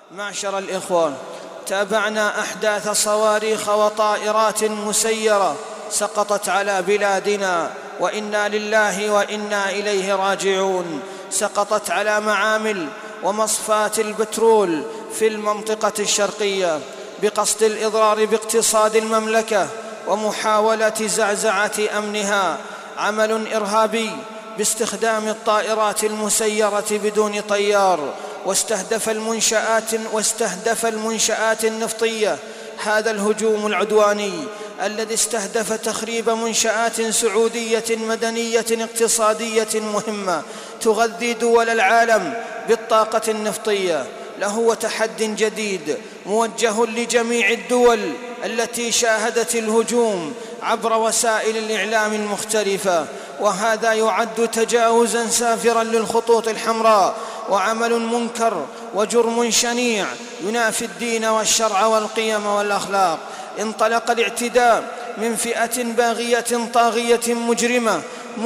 معشر الإخوة، تابعنا أحداث صواريخ وطائرات مسيرة سقطت على بلادنا، وإنا لله وإنا إليه راجعون. سقطت على معامل ومصفاة البترول في المنطقة الشرقية بقصد الإضرار باقتصاد المملكة ومحاولة زعزعة أمنها. عمل إرهابي باستخدام الطائرات المسيرة بدون طيار، واستهدف المنشآت النفطية. هذا الهجوم العدواني الذي استهدف تخريب منشآت سعودية مدنية اقتصادية مهمة تغذي دول العالم بالطاقة النفطية له تحد جديد موجه لجميع الدول التي شاهدت الهجوم عبر وسائل الإعلام المختلفة، وهذا يعد تجاوزاً سافراً للخطوط الحمراء وعمل منكر وجرم شنيع ينافي الدين والشرع والقيم والأخلاق. انطلق الاعتداء من فئة باغية طاغية مجرمة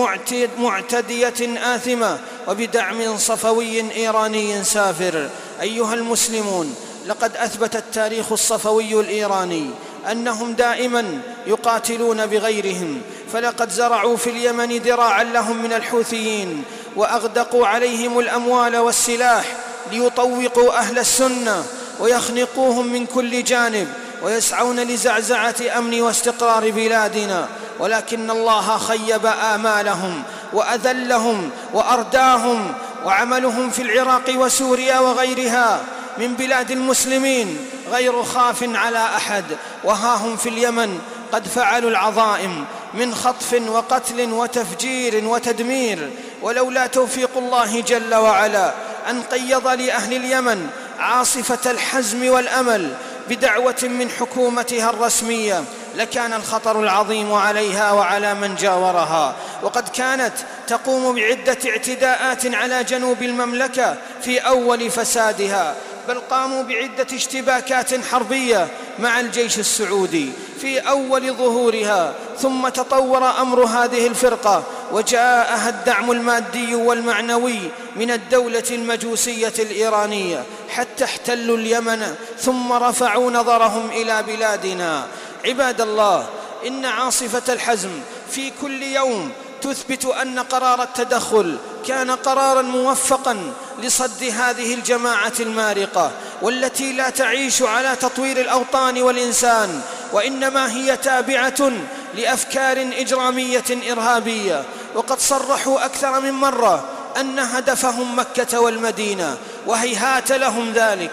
معتدية آثمة وبدعم صفوي إيراني سافر. أيها المسلمون، لقد أثبت التاريخ الصفوي الإيراني أنهم دائما يقاتلون بغيرهم، فلقد زرعوا في اليمن ذراعا لهم من الحوثيين وأغدقوا عليهم الأموال والسلاح ليطوقوا أهل السنة ويخنقوهم من كل جانب ويسعون لزعزعة أمن واستقرار بلادنا، ولكن الله خيب آمالهم وأذلهم وأرداهم. وعملهم في العراق وسوريا وغيرها من بلاد المسلمين غير خاف على أحد، وها هم في اليمن قد فعلوا العظائم من خطف وقتل وتفجير وتدمير. ولولا توفيق الله جل وعلا أن قيض لأهل اليمن عاصفة الحزم والأمل بدعوة من حكومتها الرسمية لكان الخطر العظيم عليها وعلى من جاورها. وقد كانت تقوم بعدة اعتداءات على جنوب المملكة في أول فسادها، بل قاموا بعدة اشتباكات حربية مع الجيش السعودي في أول ظهورها، ثم تطور أمر هذه الفرقة وجاءها الدعم المادي والمعنوي من الدولة المجوسية الإيرانية حتى احتلوا اليمن ثم رفعوا نظرهم إلى بلادنا. عباد الله، إن عاصفة الحزم في كل يوم تثبت أن قرار التدخل كان قراراً موفقاً لصد هذه الجماعة المارقة، والتي لا تعيش على تطوير الأوطان والإنسان، وإنما هي تابعة لأفكار إجرامية إرهابية. وقد صرحوا أكثر من مرة أن هدفهم مكة والمدينة، وهيهات لهم ذلك،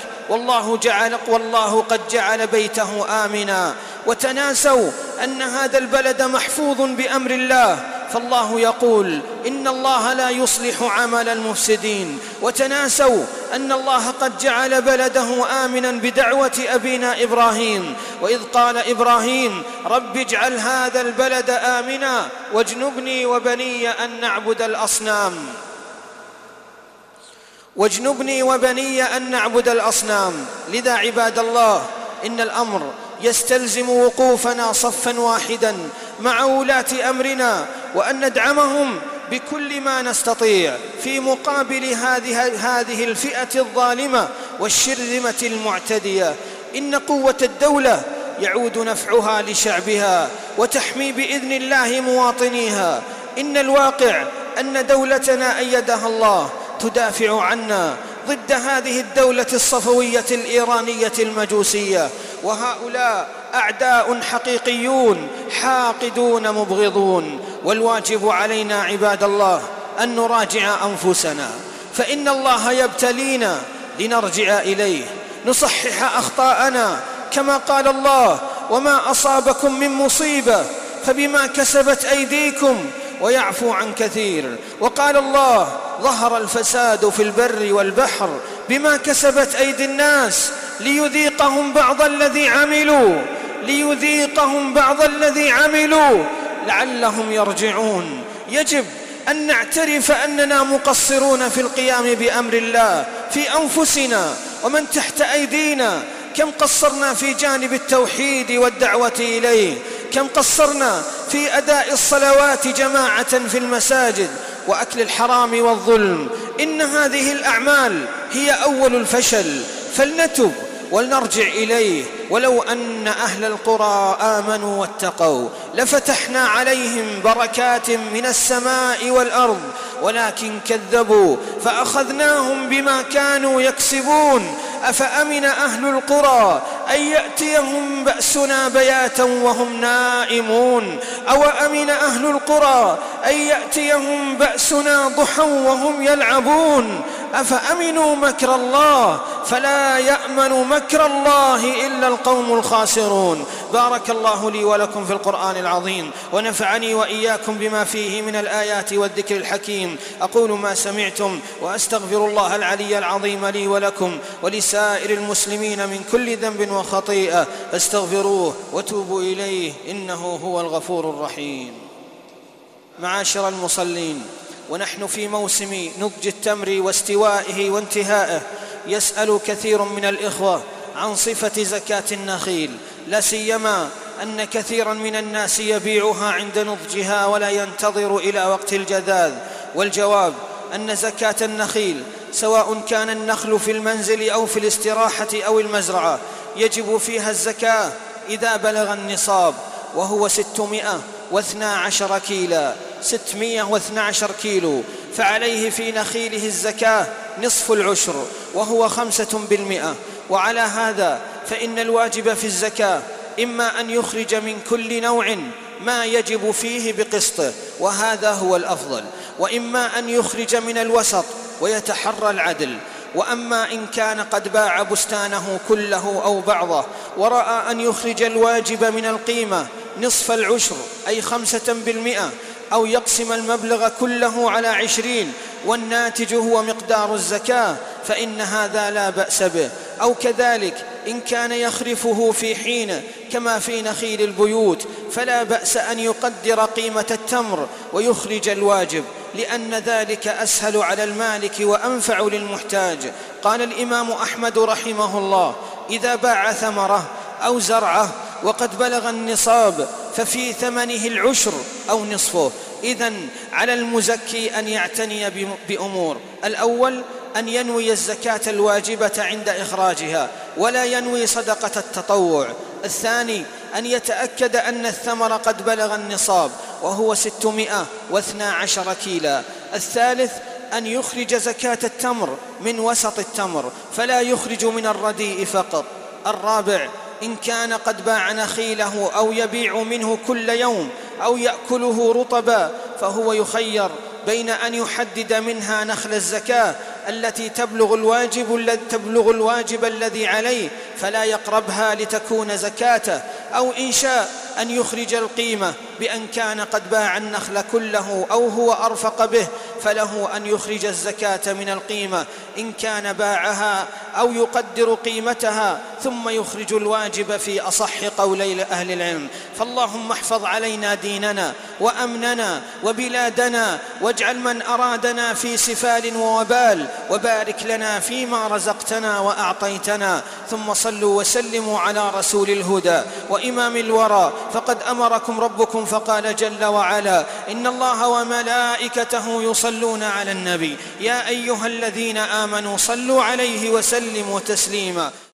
والله قد جعل بيته آمنا، وتناسوا أن هذا البلد محفوظ بأمر الله، فالله يقول إن الله لا يصلح عمل المفسدين، وتناسوا أن الله قد جعل بلده آمنا بدعوة أبينا إبراهيم، وإذ قال إبراهيم رب اجعل هذا البلد آمنا واجنبني وبني أن نعبد الأصنام. لذا عباد الله، إن الأمر يستلزم وقوفنا صفا واحدا مع ولاة أمرنا، وأن ندعمهم بكل ما نستطيع في مقابل هذه الفئة الظالمة والشرذمة المعتدية. إن قوة الدولة يعود نفعها لشعبها وتحمي بإذن الله مواطنيها. إن الواقع أن دولتنا أيدها الله تدافع عنا ضد هذه الدولة الصفوية الإيرانية المجوسية، وهؤلاء أعداء حقيقيون حاقدون مبغضون. والواجب علينا عباد الله أن نراجع أنفسنا، فإن الله يبتلينا لنرجع إليه، نصحح أخطاءنا، كما قال الله وما أصابكم من مصيبة فبما كسبت أيديكم ويعفو عن كثير. وقال الله ظهر الفساد في البر والبحر بما كسبت أيدي الناس ليذيقهم بعض الذي عملوا لعلهم يرجعون. يجب أن نعترف أننا مقصرون في القيام بأمر الله في أنفسنا ومن تحت أيدينا. كم قصرنا في جانب التوحيد والدعوة إليه، كم قصرنا في أداء الصلوات جماعة في المساجد وأكل الحرام والظلم. إن هذه الأعمال هي أول الفشل، فلنتب ولنرجع إليه. ولو أن أهل القرى آمنوا واتقوا لفتحنا عليهم بركات من السماء والأرض، ولكن كذبوا فأخذناهم بما كانوا يكسبون. أفأمن أهل القرى أن يأتيهم بأسنا بياتا وهم نائمون، أو أمن أهل القرى أن يأتيهم بأسنا ضحى وهم يلعبون. أفأمنوا مكر الله فلا يأمن مكر الله إلا القوم الخاسرون. بارك الله لي ولكم في القرآن العظيم، ونفعني وإياكم بما فيه من الآيات والذكر الحكيم. أقول ما سمعتم وأستغفر الله العلي العظيم لي ولكم ولسائر المسلمين من كل ذنب وخطيئة، فاستغفروه وتوبوا إليه إنه هو الغفور الرحيم. معاشر المصلين، ونحن في موسم نضج التمر واستوائه وانتهائه، يسأل كثير من الإخوة عن صفة زكاة النخيل، لا سيما أن كثيرا من الناس يبيعها عند نضجها ولا ينتظر إلى وقت الجذاذ. والجواب أن زكاة النخيل سواء كان النخل في المنزل أو في الاستراحة أو المزرعة يجب فيها الزكاة إذا بلغ النصاب، وهو 612 كيلا، 612 كيلو، فعليه في نخيله الزكاة نصف العشر وهو 5%. وعلى هذا فإن الواجب في الزكاة إما أن يخرج من كل نوع ما يجب فيه بقسطه، وهذا هو الأفضل، وإما أن يخرج من الوسط ويتحرى العدل. وأما إن كان قد باع بستانه كله أو بعضه ورأى أن يخرج الواجب من القيمة نصف العشر أي 5%، أو يقسم المبلغ كله على 20 والناتج هو مقدار الزكاة، فإن هذا لا بأس به. أو كذلك إن كان يخرفه في حين كما في نخيل البيوت فلا بأس أن يقدر قيمة التمر ويخرج الواجب، لأن ذلك أسهل على المالك وأنفع للمحتاج. قال الإمام أحمد رحمه الله: إذا باع ثمره أو زرعه وقد بلغ النصاب ففي ثمنه العشر أو نصفه. إذن على المزكي أن يعتني بأمور: الأول أن ينوي الزكاة الواجبة عند إخراجها ولا ينوي صدقة التطوع. الثاني أن يتأكد أن الثمر قد بلغ النصاب وهو 612 كيلا. الثالث أن يخرج زكاة التمر من وسط التمر فلا يخرج من الرديء فقط. الرابع إن كان قد باع نخيله أو يبيع منه كل يوم أو يأكله رطبا فهو يخير بين أن يحدد منها نخل الزكاة التي تبلغ الواجب الذي عليه فلا يقربها لتكون زكاته، أو إن شاء أن يخرج القيمة بأن كان قد باع النخل كله أو هو أرفق به فله أن يخرج الزكاة من القيمة إن كان باعها أو يقدر قيمتها ثم يخرج الواجب في أصح قولي أهل العلم. فاللهم احفظ علينا ديننا وأمننا وبلادنا، واجعل من أرادنا في سفال ووبال، وبارك لنا فيما رزقتنا وأعطيتنا. ثم صلوا وسلموا على رسول الهدى وإمام الورى، فقد أمركم ربكم فقال جل وعلا: إن الله وملائكته يصلون على النبي يا أيها الذين آمنوا صلوا عليه وسلموا تسليما.